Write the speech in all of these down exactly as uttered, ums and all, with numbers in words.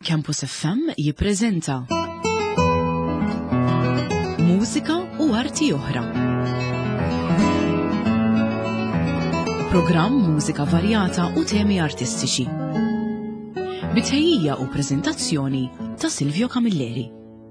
Campus F M jippreżenta Mużika u arti oħra. Programm mużika varjata u temi artistiċi. Bitħejjija u preżentazzjoni ta' Silvio Camilleri.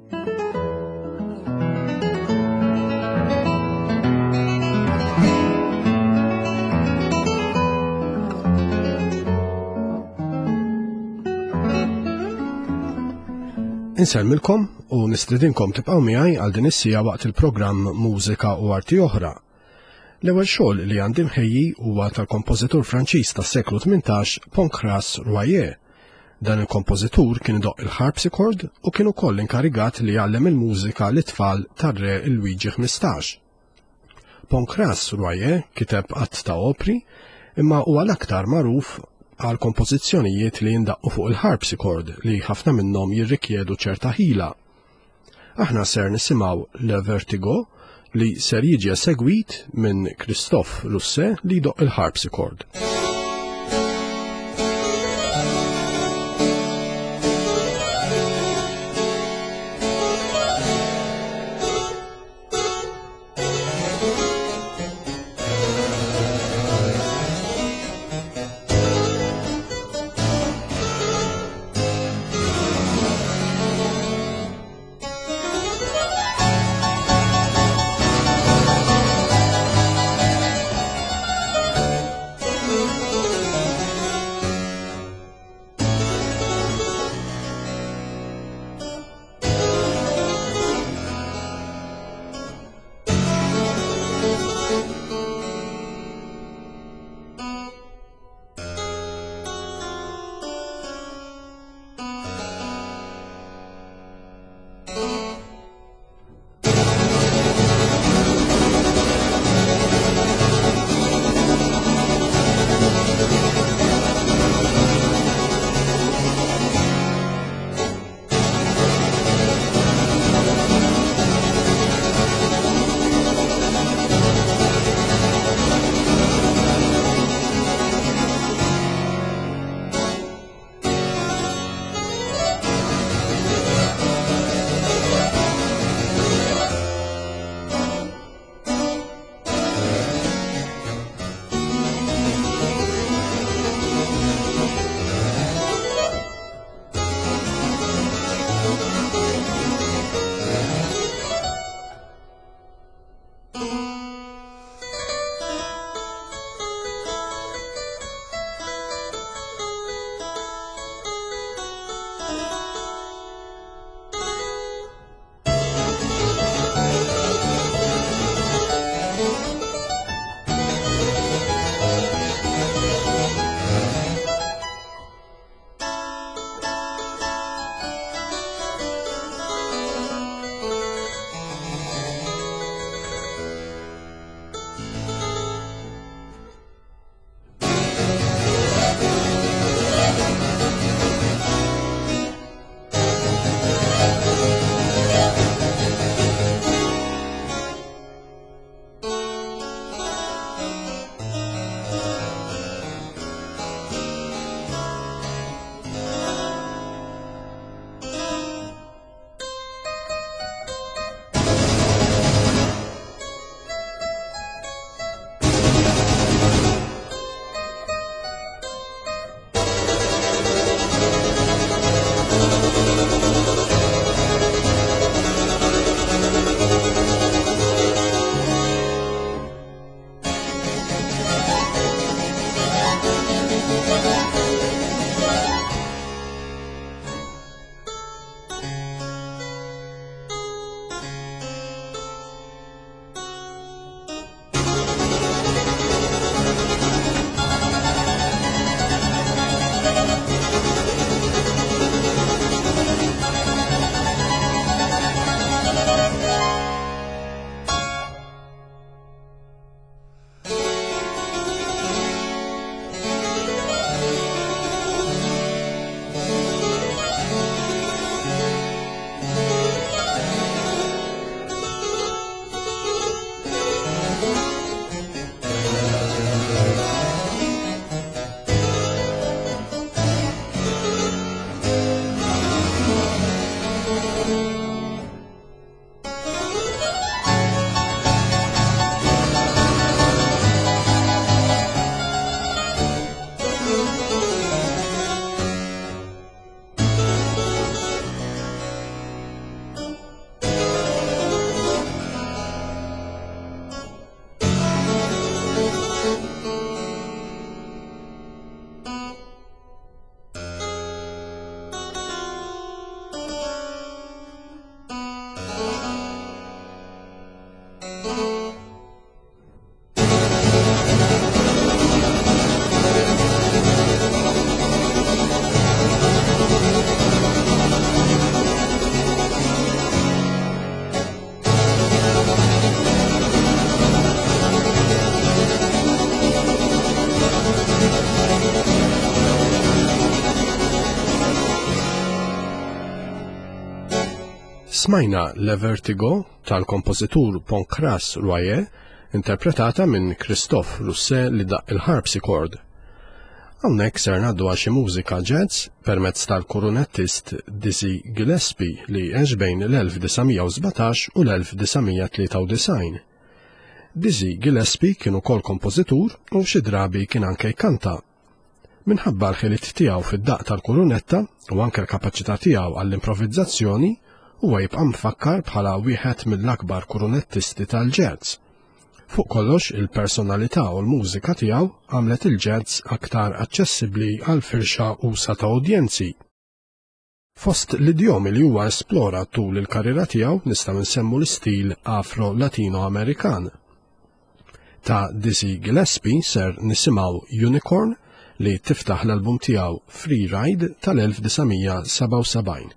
Inselmilkom u nistridinkom tibqgħu miegħi għal din is-sija waqt il-programm Mużika u Arti Oħra. L-ewwel xogħol li għandi mħejji huwa tal-kompożitur Franċiż tas-seklu tmintax Pancras Royer. Dan il-kompożitur kien idoqq il-harpsichord u kien ukoll inkarigat li jgħallem il-mużika lit-tfal tar-re Luigi ħmistax. Pancras Royer kiteb qatt ta' opri imma huwa l-aktar magħruf għal kompożizzjonijiet li jindaqqu fuq il-harpsichord li ħafna minnhom jirrikjedu ċerta ħila. Aħna ser nisimgħu Le Vertigo li ser jiġi segwit minn Christophe Rousset li jdoqq il-harpsichord. Smajna Le Vertigo tal-kompożitur Pancras Royer, interpretata minn Christophe Rousset li daq il-harpsichord. Hawnhekk ser ngħaddu għal xi mużika jazz permezz tal-kurunettist Dizzy Gillespie li għex bejn l-elf disgħomija sbatax u l-elf disgħomija tlieta u design. Dizzy Gillespie kien ukoll kompożitur u xi drabi kien anke jkanta. Minħabba l-ħiliet tiegħu fid-daq tal-kurunetta u anke l-kapaċità tiegħu għall-improvvizzazzjoni huwa jibqa' mfakkar bħala wieħed mill-akbar kurunettisti tal-jazz. Fuq kollox il-personalità u l-mużika tiegħu għamlet il-jazz aktar aċċessibbli għal firxa usa ta' udjenzi. Fost l-idjomi li huwa esplora tul il-karriera tiegħu nistgħu nsemmu l-istil Afro-Latino-Amerikan. Ta' Dizzy Gillespie ser nisimgħu Unicorn li tiftaħ l-album tiegħu Free Ride tal-elf disgħomija seba' u sebgħin.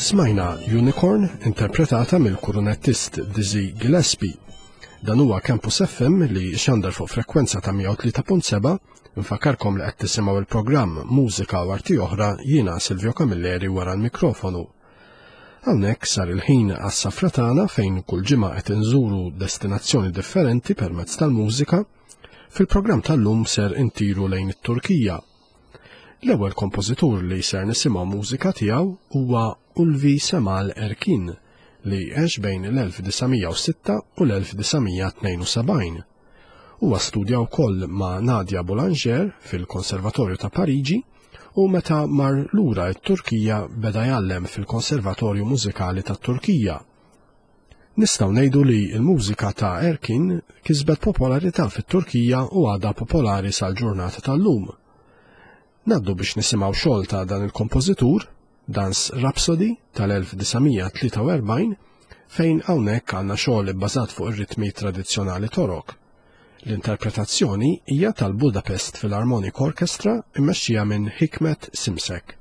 Smajna Unicorn interpretata mill-kurunettist Dizzy Gillespie. Dan huwa Campus F M li xandar fuq frekwenza ta' mija u tlieta punt seba'. Infakarkom li qed tisimgħu il-programm Mużika u Arti Oħra, jiena Silvio Camilleri wara l-mikrofonu. Hawnhekk sar il-ħin għas-safra tagħna fejn kull ġimgħa qed inżuru destinazzjoni differenti permezz tal-mużika. Fil-programm tal-lum ser intiru lejn it-Turkija. L-ewwel kompożitur li ser nisimgħu mużika tiegħu huwa Ulvi Cemal Erkin li għex bejn l-elf disgħamija u sitta u l-elf disgħamija u tnejn u sebgħin. Huwa studja wkoll ma' Nadia Boulanger fil-Konservatorju ta' Pariġi u meta mar lura t-Turkija beda jgħallem fil-Konservatorju Mużikali tat-Turkija. Nistgħu ngħidu li l-mużika ta' Erkin kisbet popolarità fit-Turkija u għadha popolari sal-ġurnata tal-lum. Naddu biex nisimgħu xogħol ta' dan il-kompożitur, Dance Rhapsody tal-elf disgħamija u tlieta u erbgħin, fejn hawnhekk għandna xogħol ibbażat fuq ir-ritmi tradizzjonali torok. L-interpretazzjoni hija tal-Budapest Philharmonic Orchestra immexxija minn Hikmet Simsek.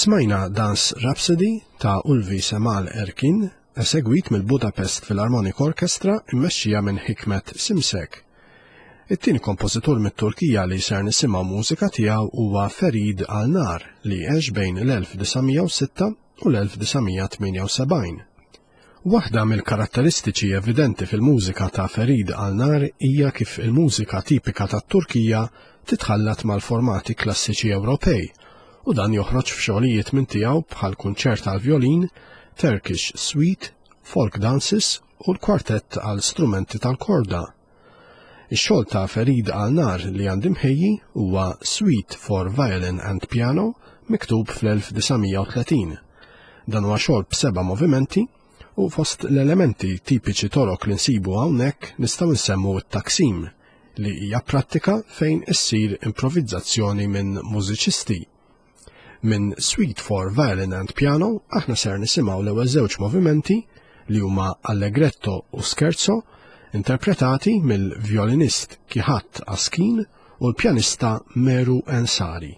Smajna Dance Rhapsody ta' Ulvi Semal Erkin, esegwit mill-Budapest Philharmonic Orchestra immexxija minn Hikmet Simsek. It-tieni kompożitur mit-Turkija li ser nisimgħu mużika tiegħu huwa Ferid Alnar li għex bejn l-elf disgħumija u sitta u l-elf disgħumija tminja u sebgħin. Waħda mill-karatteristiċi evidenti fil-mużika ta' Ferid Alnar hija kif il-mużika tipika tat-Turkija titħallat mal-formati klassiċi Ewropej u dan joħroġ f'xogħlijiet minn tiegħu bħal kunċert għal-vjolin, Turkish Suite, folk dances u l-kwartett għal strumenti tal-korda. Ix-xogħol ta' Ferid Alnar li għandi mħejji huwa Suite for Violin and Piano miktub fl-elf disgħumija u tletin. Dan huwa xogħol b'seba' movimenti u fost l-elementi tipiċi torok li nsibu hawnhekk nistgħu nsemmu t-taksim li hija prattika fejn issir improvvizzazzjoni minn mużiċisti. Minn Suite for Violin and Piano aħna ser nisimgħu l-ewwel żewġ movimenti li huma Allegretto u Scherzo interpretati mill-vjolinist Kihat Askin u l-pjanista Meru Ensari.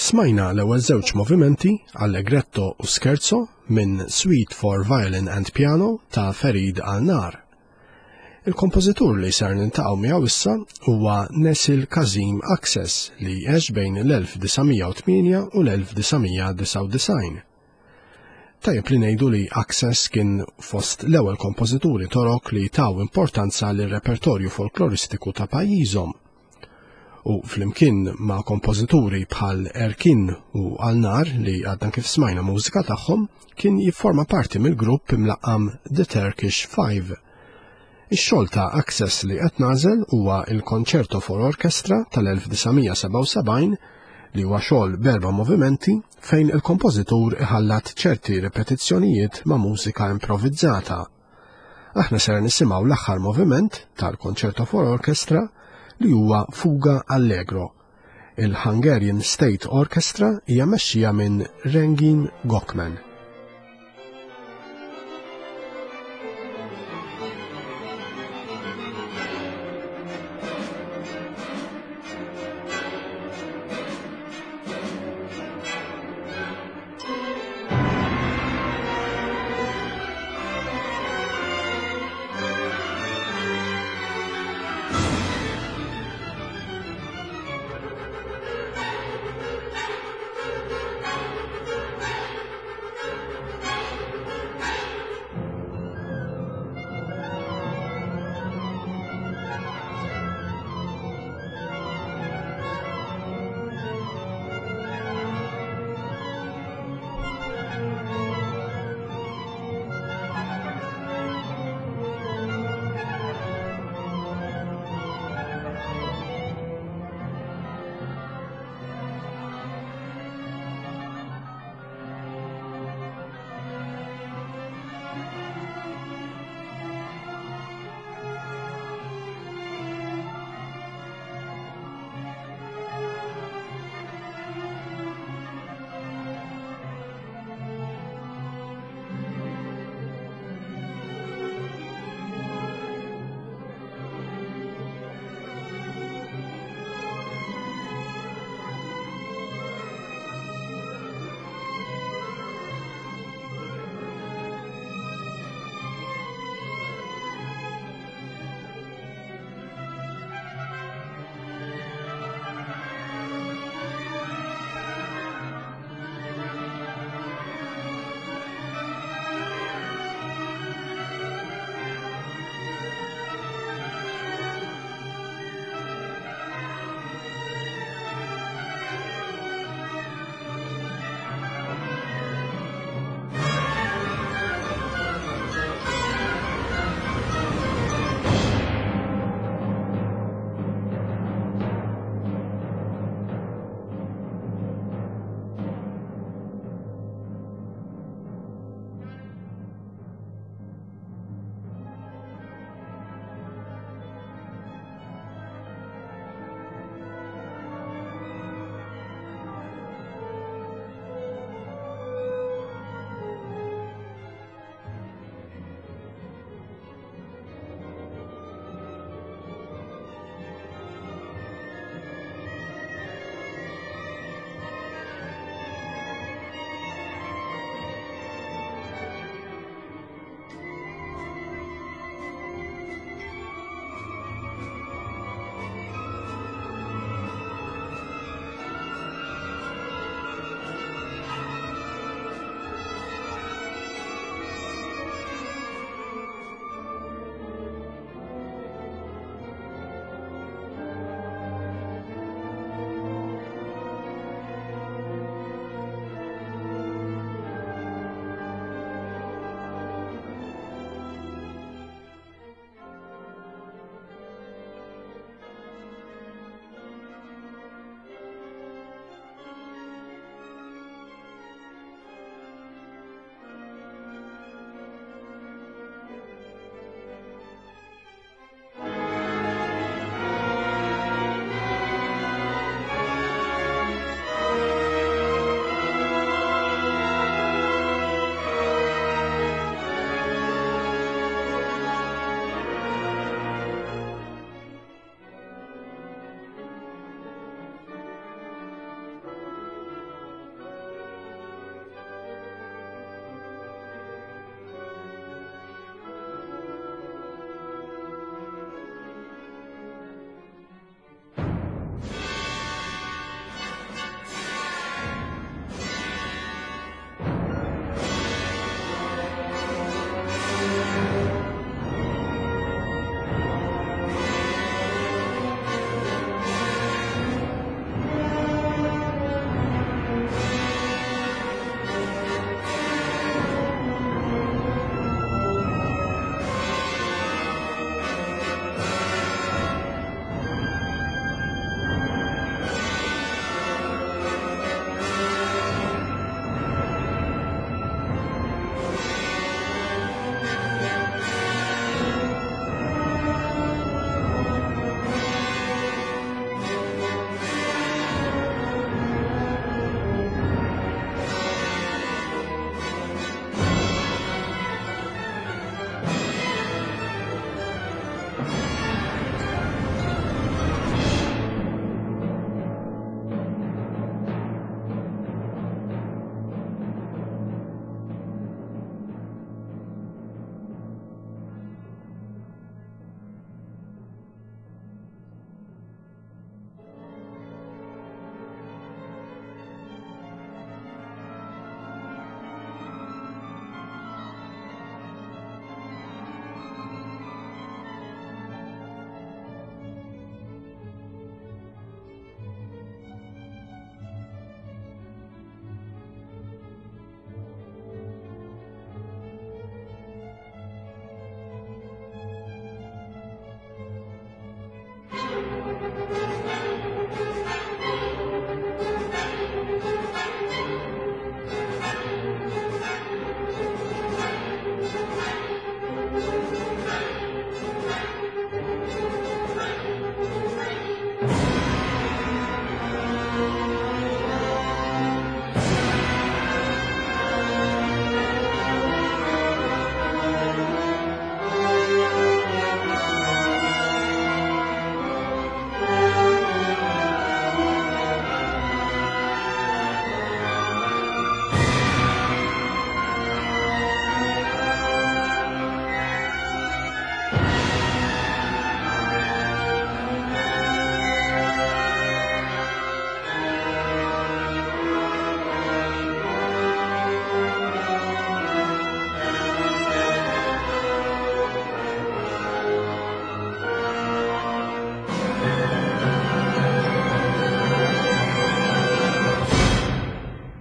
Smajna l-ewwel żewġ movimenti Allegretto u Scherzo minn Suite for Violin and Piano ta' Farid Al-Nar. Il-kompożitur li ser niltaqgħu miegħu issa huwa Nesil Kazim Access li għex bejn l-elf disgħamija u tmien u l-elf disgħamija disa' u disgħin. Tajjeb li ngħidu li Access kien fost l-ewwel kompożituri torok li taw importanza lir-repertorju folkloristiku ta' pajjiżhom. U flimkien ma' kompożituri bħal Erkin u Al-Nar li għadna kif smajna mużika tagħhom kien jifforma parti mill-grupp imlaqqam The Turkish Five. Ix-xogħol ta' Access li qed nagħżel huwa l-Concerto for Orchestra tal-elf disgħamija sebgħa u sebgħin li huwa xogħol b'erba' movimenti fejn il-kompożitur iħallat ċerti ripetizzjonijiet ma' mużika improvvizzata. Aħna ser nisimgħu l-aħħar moviment tal-Concerto for Orchestra li huwa Fuga Allegro. Il-Hungarian State Orchestra hija mexxija minn Rengin Gokmen.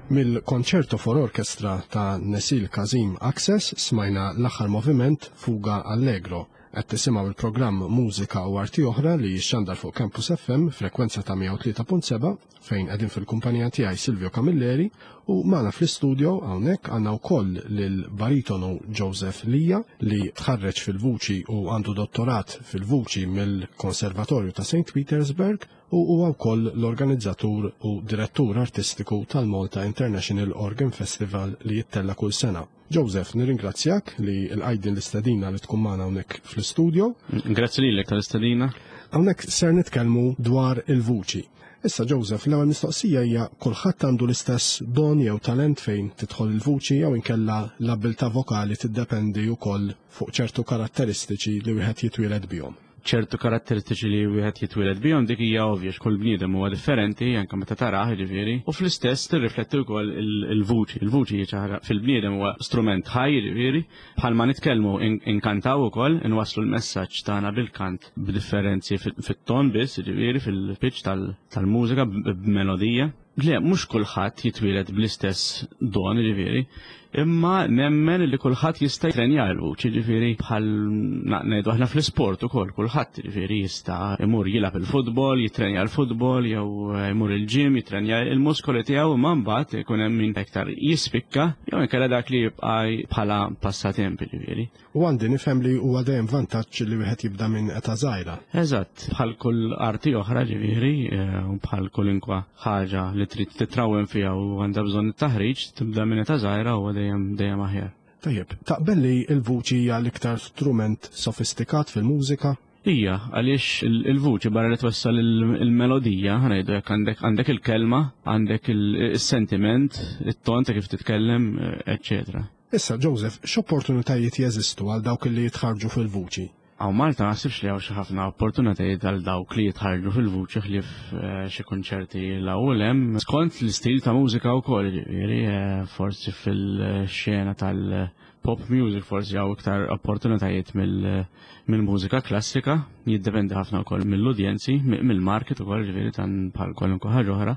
Mill-Concerto for Orchestra ta' Nesil Kazim Access smajna l-aħħar moviment Fuga Allegro. Qed tisimgħu il-programm Mużika u Arti Oħra li jixxandar fuq Campus F M frekwenza ta' mija u tlieta punt seba' fejn qegħdin fil-kumpanija tiegħi Silvio Camilleri u magħna fl-istudio hawnhekk għandna wkoll lil baritonu Joseph Lija li tħarreġ fil-vuċi u għandu dottorat fil-vuċi mill-Konservatorju ta' Saint Petersburg u huwa wkoll l-organizzatur u direttur artistiku tal-Malta International Organ Festival li jittella kull sena. Joseph, nirringrazzjak li l-għajdin l-istadina li tkun magħna hawnhekk fl-istudio. Grazzi lilek tal-istadina. Hawnhekk ser nitkellmu dwar il-vuċi. Issa Joseph, l-ewwel mistoqsija hija kulħadd għandu l-istess don jew talent fejn tidħol il-vuċi jew inkella l-abilità vokali tiddependi wkoll fuq ċertu karatteristiċi li wieħed jitwieled bihom. ċertu karatteristiċi li wieħed jitwieled bihom dik hija ovvja x'kull bniedem huwa differenti anke meta tarah jiġifieri u fl-istess tirrifletti wkoll il-vuċi. Il-vuċi ċara fil-bniedem huwa strument ħaj jiġifieri bħalma nitkellmu inkantaw ukoll inwasslu l-messaġġ tagħna bil-kant b'differenzi fit-ton biss jiġifieri fil-pitch tal-mużika b'melodija. Le, mhux kulħadd jitwieled bl-istess don jiġifieri, imma nemmen li kulħadd jista' jitrenja l-vuċi ġifieri bħal ngħidu aħna fl-isport ukoll kulħadd ġifieri jista' imur jilgħab il-futbol, jitrenja l-futbol jew imur il-ġim, jitrenja l-muskoli tiegħu imma mbagħad ikun hemm min iktar jispikka jew inkella dak li jibqa' bħala passatemp ġifieri. U għandi nifhem li huwa dejjem vantaġġ li wieħed jibda minn età żgħira. Eżatt, bħal kull arti oħra ġifieri u bħal kulinkwa ħaġa li trid titrawwem fiha u għandha bżonn it-taħriġ tibda minn età żgħira u dejjem dejjem aħjar. Tajjeb, taqbel li l-vuċi hija l-iktar strument sofistikat fil-mużika? Hija, għaliex il-vuċi barra li twassal il-melodija, ngħidu jekk għandek għandek il-kelma, għandek il-sentiment, it-ton ta' kif titkellem, eċċetera. Issa Joseph, x'opportunitajiet jeżistu għal dawk li jitħarġu fil-vuċi? Għaw Malta naħsibx li għaw xi ħafna opportunitajiet għal dawk li jitħarġu fil-vuċi ħlief xi kunċerti l-ewwel hemm skont l-istil ta' mużika wkoll ġifieri forsi fil-xena tal-pop music forsi hawn iktar opportunitajiet mill-mużika klassika, jiddependi ħafna wkoll mill-udjenzi, mill-market ukoll ġifieri tan bħal kwalunkwe ħaġa oħra.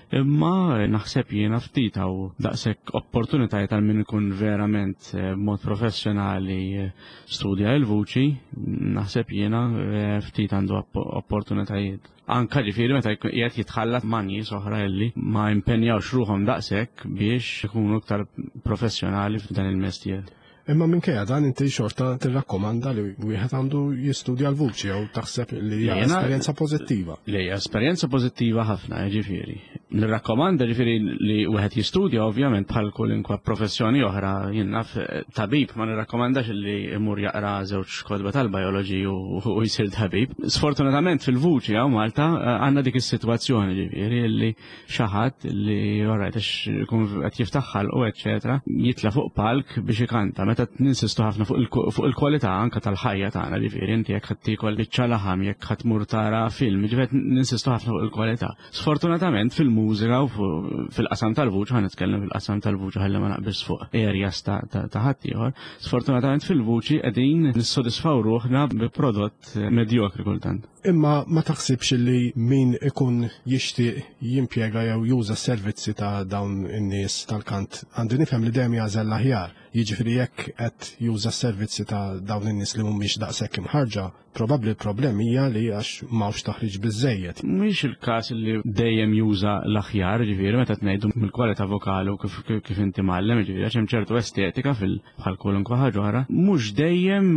Imma naħseb jiena ftit hawn daqshekk opportunitajiet għal min ikun verament b'mod professjonali studja l-vuċi, naħseb jiena ftit għandu opportunitajiet. Anka ġifieri meta qiegħed jitħallat ma' nies oħra illi ma impenjawx ruħhom daqshekk biex ikunu iktar professjonali f'dan il-mestier. Imma minkejja dan inti xorta tirrakkomanda li wieħed għandu jistudja l-vuċi jew taħseb li hija esperjenza pożittiva. Li hija esperjenza pożittiva ħafna ġifieri. Nirrakkomanda ġifieri li wieħed jistudja ovvjament bħal kulinkwa professjoni oħra jien naf tabib ma nirrakkomandax li imur jaqra żewġ kodba tal-bioloġi u jsir tabib. Sfortunatament fil-vuċi hawn Malta għandna dik is-sitwazzjoni ġifieri li xi ħadd li orajt ikun qed jiftaħ ħalqu eċċetera jitla' fuq palk biex ikanta. Meta ninsistu ħafna fuq il-kwalità anke tal-ħajja tagħna ġifieri inti jekk ħadd tikol biċċa laħam jekk ħadd tmur tara film, ġifieri ninsistu ħafna fuq il-kwalità. Sfortunatament fil-mużika u fil-qasam tal-vuċi ħa nitkellem fil-qasam tal-vuċi ħalli ma naqbis fuq areas ta' ħadd ieħor. Sfortunatament fil-vuċi qegħdin nissodisfaw ruħna bi prodott medjokri kultant. Imma ma taħsibx li min ikun jixtieq jimpjega jew juża s-servizzi ta' dawn in-nies tal-kant għandu nifhem li dejjem jażel l-aħjar. Jiġifieri jekk qed juża s-servizzi ta' dawn in-nies li mhumiex daqshekk imħarġa, probabbli l-problem hija li għax m'hawnx taħriġ biżejjed. Mhix il-każ li dejjem juża l-aħjar, ġifieri meta tngħidu mill-kwalità vokali u kif inti mgħallem, ġifieri għax hemm ċertu estetika fil-bħal kwalunkwe ħaġa oħra, mhux dejjem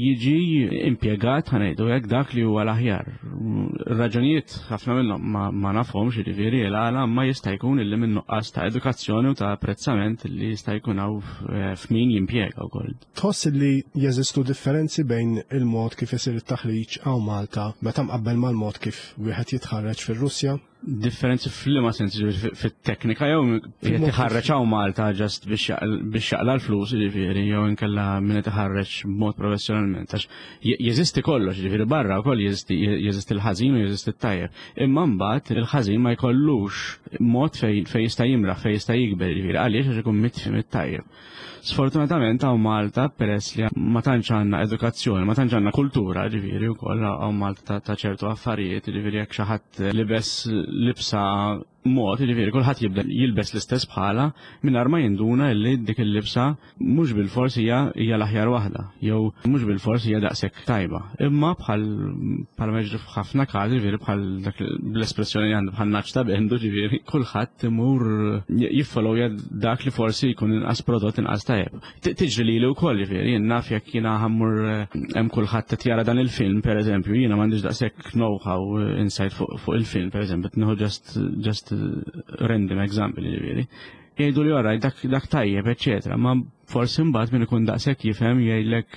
jiġi impjegat ħanejdu hekk dak li huwa l-aħjar. Raġunijiet ħafna minnhom ma nafhomx ġifieri għal ma jista' jkun illi minn nuqqas ta' edukazzjoni u ta' apprezzament li jista' jkun hawn f'min jimpjega wkoll. Tħoss li jeżistu differenzi bejn il-mod kif isir it-taħriġ hawn Malta meta mqabbel mal-mod kif wieħed jitħarreġ fir-Russja? Differenzi f'liema sens fit-teknika jew qed iħarreġ hawn Malta ġast biex jaqla l-flus ġifieri jew inkella min qed iħarreġ b'mod professjonalment għax jeżisti kollox ġifieri barra wkoll jeżisti l-ħażin u jeżisti t-tajjeb. Imma mbagħad il-ħażin ma jkollux mod fejn jista' jimraħ fejn jista' jikber ġifieri għaliex għax ikun mitfi mit-tajjeb. Sfortunatament hawn Malta peress li ma tantx għandna edukazzjoni, ma tantx għandna kultura ġifieri wkoll hawn Malta ta' ċertu affarijiet ġifieri jekk xi ħadd libes libsa mod, ġifieri kulħadd jibda jilbes l-istess bħala mingħajr ma jinduna li dik il-libsa mhux bil-fors hija hija l-aħjar waħda, jew mhux bil-fors hija daqshekk tajba. Imma bħal bħal ma jiġri f'ħafna każi ġifieri bħal dak l-espressjoni li għandu bħal naċ ta' bendu ġifieri kulħadd imur jiffolowja dak li forsi jkun inqas prodott inqas tajjeb. Tiġri lili wkoll ġifieri jien naf jekk jiena ħammur hemm kulħadd qed jara dan il-film pereżempju, jiena m'għandix daqshekk know-how insight fuq il-film pereżempju, tnieħu just just random example ġifieri. Jgħidu li oraj dak dak tajjeb, eċetera, ma forsi mbagħad min ikun daqshekk jifhem jgħidlek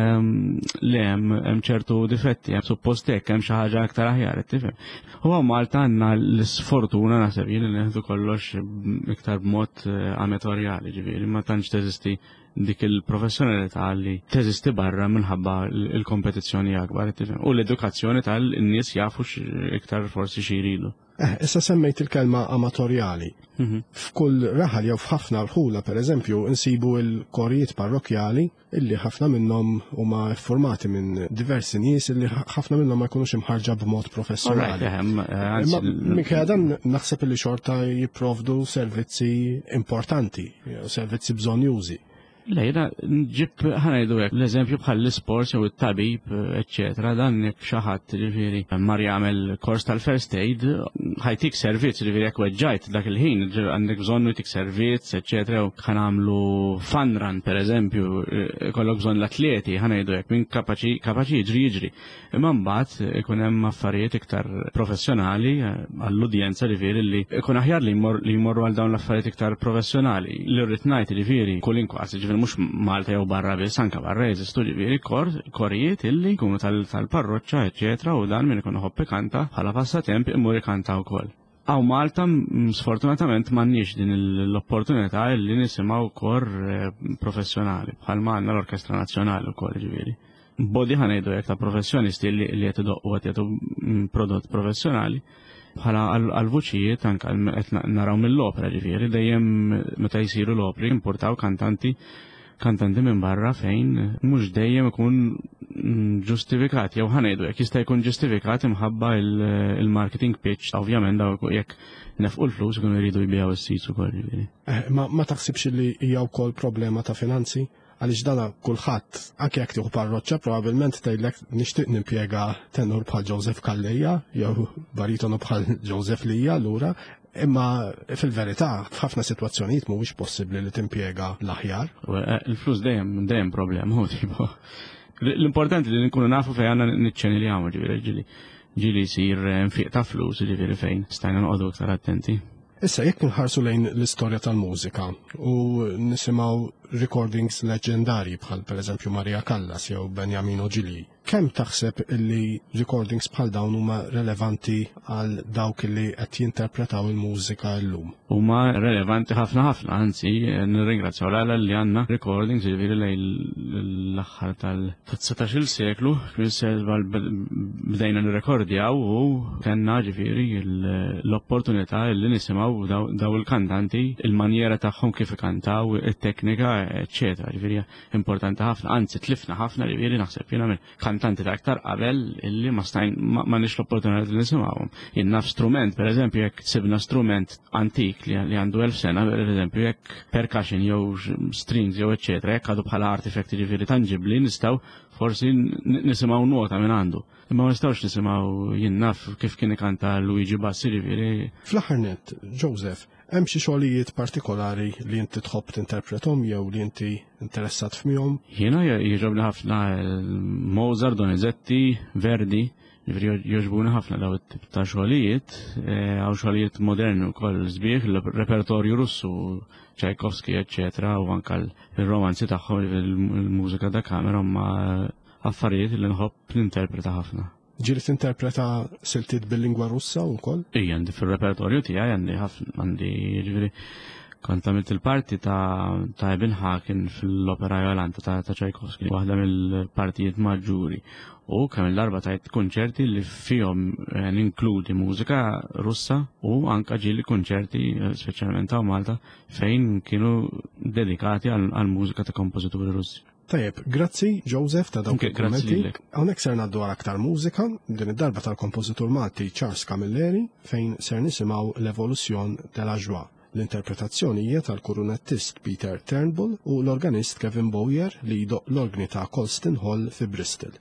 le hemm ċertu difetti, hemm suppost hekk hemm xi ħaġa aktar aħjar tifhem. Huwa Malta għandna l-sfortuna naħseb jien li neħdu kollox iktar b'mod amatorjali ġifieri, ma tantx teżisti dik il-professjonalità li teżisti barra minħabba il-kompetizzjoni akbar u l-edukazzjoni tal-nies jafu iktar forsi xi jridu. Eh, issa semmejt il-kelma amatorjali. F'kull raħal jew f'ħafna rħula pereżempju insibu l-korijiet parrokjali illi ħafna minnhom huma formati minn diversi nies illi ħafna minnhom ma jkunux imħarġa b'mod professjonali. Minkejja dan naħseb illi xorta jipprovdu servizzi importanti, servizzi bżonjużi. Lejna, ġib ħanajdu għek, l-eżempju bħal l-sports jew il-tabib, eccetera, dan jek xaħat ġifiri, mar jagħmel kors tal-first aid, ħajtik servizz, ġifiri jek weġġajt dak il-ħin, għandek bżonnu jtik servizz, eccetera, u ħanamlu fun run, per eżempju, kollok bżonn l-atleti, ħanajdu għek, minn kapaċi jiġri jiġri. Imma mbagħad ikun hemm affarijiet iktar professjonali għall-udjenza ġifiri li ikun aħjar li jmorru għal dawn l-affarijiet iktar professjonali. Li rrid ngħid ġifiri kull inkwas mux Malta jew barra biss, anka barra jeżistu ġifieri korijiet illi jkunu tal-parroċċa, eċetera, u dan min ikun iħobb ikanta bħala passatemp imur ikanta wkoll. Aw Malta sfortunatament m'għandniex din l-opportunità li nisimgħu kor professjonali bħalma għandna l-Orkestra Nazzjonali wkoll ġifieri. Bodi ħanejdu jekk ta' professjonisti li qed idoqqu qed jagħtu prodott professjonali bħala għal-vuċijiet anke naraw mill-opera ġifieri dejjem meta jsiru l-operi importaw kantanti kantanti minn barra fejn mhux dejjem ikun ġustifikat jew ħanejdu jekk jista' jkun ġustifikat imħabba il-marketing pitch ovvjament jekk nefqu l-flus ikunu jridu jbiegħu s-sit ukoll ġifieri. Ma taħsibx li hija wkoll problema ta' finanzi? Għaliex dana kulħadd anke jekk tieħu parroċċa probabbilment tgħidlek nixtieq nimpjega tenur bħal Joseph Kallejja jew baritonu bħal Joseph Lija lura, imma fil-verità f'ħafna sitwazzjonijiet mhuwiex possibbli li timpjega l-aħjar. Il-flus dejjem dejjem problema hu tipo. L-importanti li nkunu nafu fejn għandna niċċeniljaw ġifieri ġieli jsir nfiq ta' flus ġifieri fejn stajna noqogħdu iktar attenti. Issa jekk nħarsu lejn l-istorja tal-mużika u nisimgħu recordings leġendarji bħal pereżempju Maria Callas jew Benjamino Ġili, kemm taħseb illi recordings bħal dawn huma relevanti għal dawk illi qed jinterpretaw il-mużika llum? Huma relevanti ħafna ħafna, anzi nirringrazzjaw l-għala li għandna recordings ġifieri lejn l-aħħar tal-setax-il seklu, bdejna nirrekordjaw u kellna ġifieri l-opportunità li nisimgħu daw il-kantanti, il-manjera tagħhom kif ikantaw, it-teknika, eccetera. Ġifieri importanti ħafna, anzi tlifna ħafna ġifieri naħseb jiena mill kantanti ta' aktar qabel illi ma stajn ma nix l-opportunità li nisimgħuhom. Jien naf strument, pereżempju jekk sibna strument antik li għandu elf sena, pereżempju jekk percussion jew strings jew eccetera, jekk għadu bħala artifacti ġifieri tangibbli nistgħu forsi nisimgħu nota minn għandu. Imma ma nistgħux nisimgħu jien naf kif kien ikanta Luigi Bassi ġifieri. Fl-aħħar nett, Joseph, hemm xi xogħlijiet partikolari li inti tħobb tinterprethom jew li inti interessat f'mihom? Jiena jiġobni ħafna Mozart, Donizetti, Verdi, ġifieri jogħġbuni ħafna daw it-tip ta' xogħlijiet, hawn xogħlijiet moderni wkoll sbieħ, il-repertorju Russu, Tchaikovsky, eccetera, u anke il-romanzi tagħhom il-mużika da kamera huma affarijiet li nħobb ninterpreta ħafna. Ġieli tinterpreta siltiet bil-lingwa Russa wkoll? Ija għandi fir-repertorju tiegħi għandi ħafna għandi ġifieri kont għamilt il-parti ta' Ibn Haken fil-opera Jolanta ta' Tchaikovsky, waħda mill-partijiet maġġuri. U kemm il-darba tajt konċerti li fihom ninkludi mużika Russa u anke ġieli konċerti speċjalment ta' Malta fejn kienu dedikati għal mużika ta' kompożituri Russi. Tajjeb, grazzi Joseph ta' dawk Ok, grazzi il-kummenti. lilek. Hawnhekk ser ngħaddu għal aktar mużika, din id-darba tal-kompożitur Malti Charles Camilleri fejn ser nisimgħu l-evoluzzjon della-joie. L-interpretazzjoni hija tal-kurunettist Peter Turnbull u l-organist Kevin Bowyer li jdoq l-organi ta' Colston Hall fi Bristol.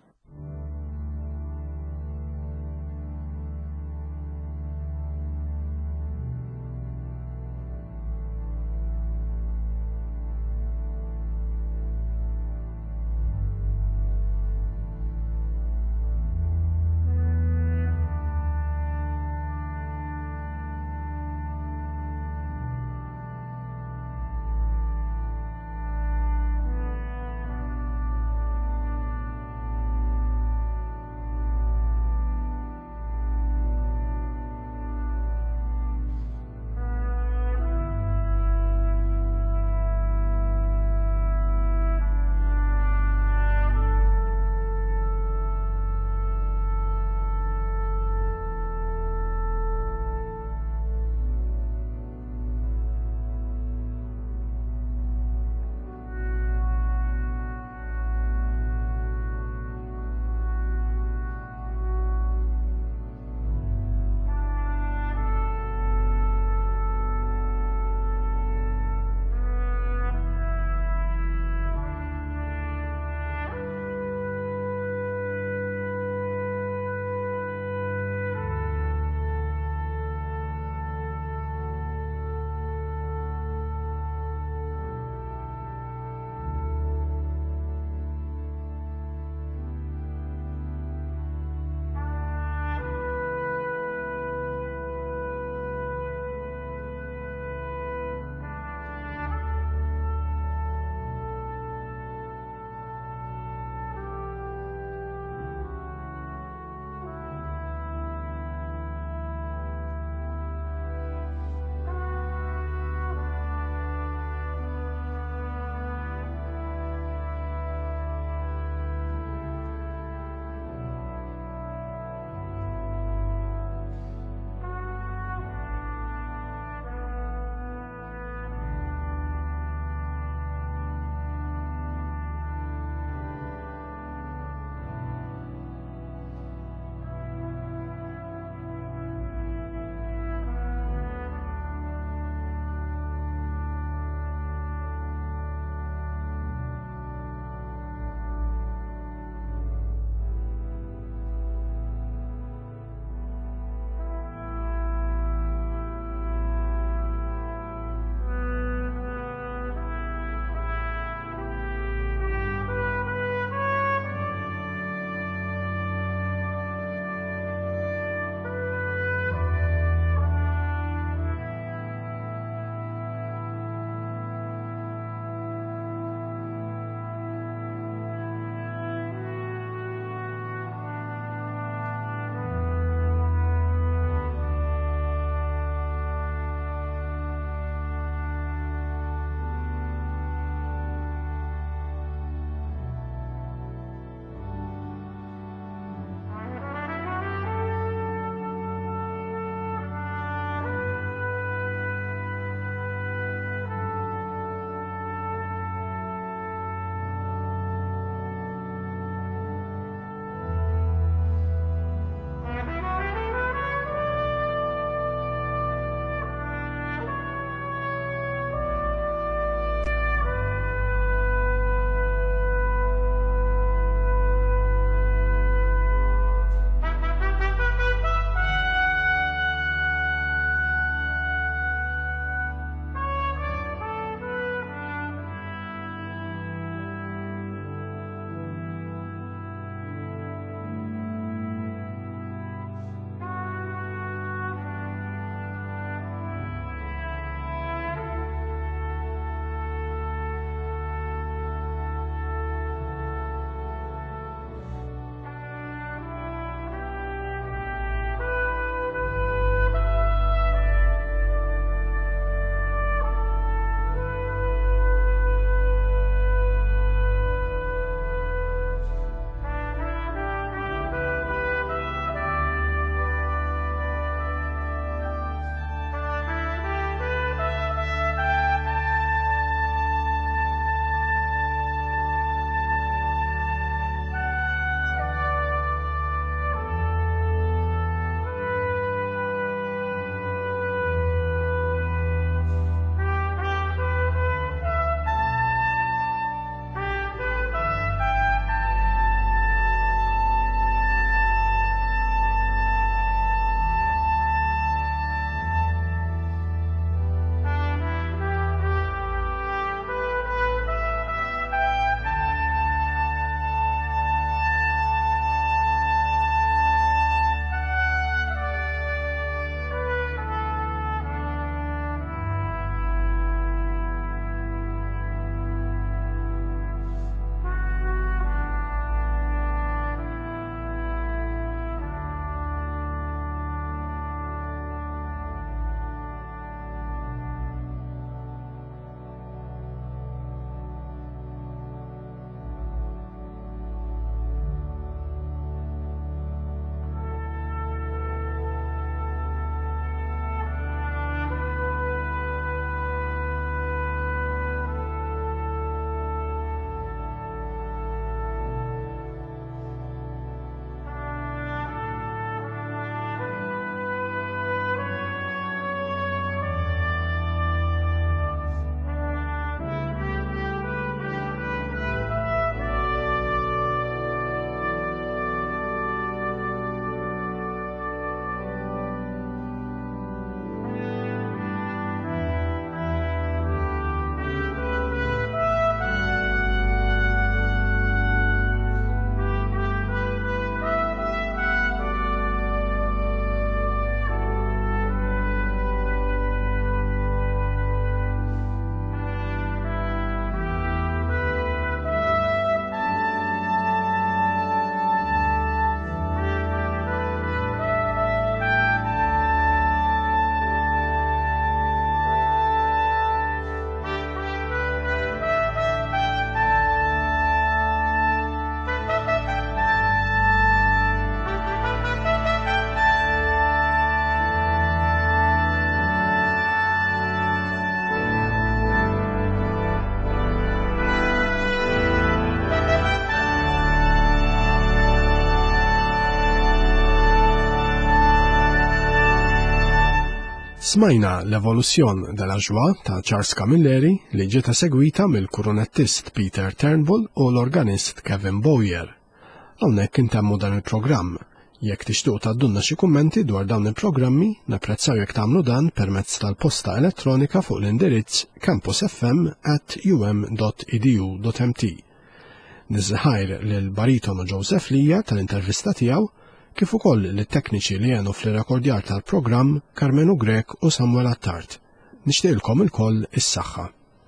Smajna l-evoluzzjon della ġwa ta' Charles Camilleri li ġiet segwita mill-kurunettist Peter Turnbull u l-organist Kevin Bowyer. Hawnhekk intemmu dan il-programm. Jekk tixtuq tgħaddulna xi kummenti dwar dawn il-programmi, napprezzaw jekk tagħmlu dan permezz tal-posta elettronika fuq l-indirizz campusfm at u m dot e d u dot m t. Niżħajr lil baritonu Joseph Lija tal-intervista tiegħu kif ukoll lit-tekniċi li għenu fl-rekordjar tal-programm Carmenu Grek u Samuel Attart. Nixtieqilkom ilkoll is-saħħa.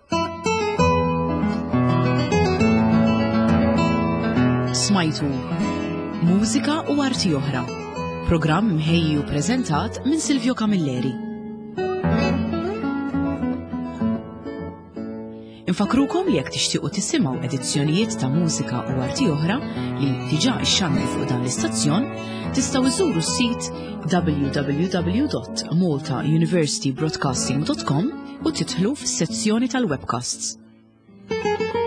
Smajtu Mużika u arti oħra. Programm mħejji u preżentat minn Silvio Camilleri. Infakrukom li jekk tixtiequ tisimgħu edizzjonijiet ta' mużika u arti oħra li diġà ixxandru fuq dan l-istazzjon, tistgħu iżuru s-sit w w w dot malta university broadcasting dot com u titħlu fis-sezzjoni tal-webcasts.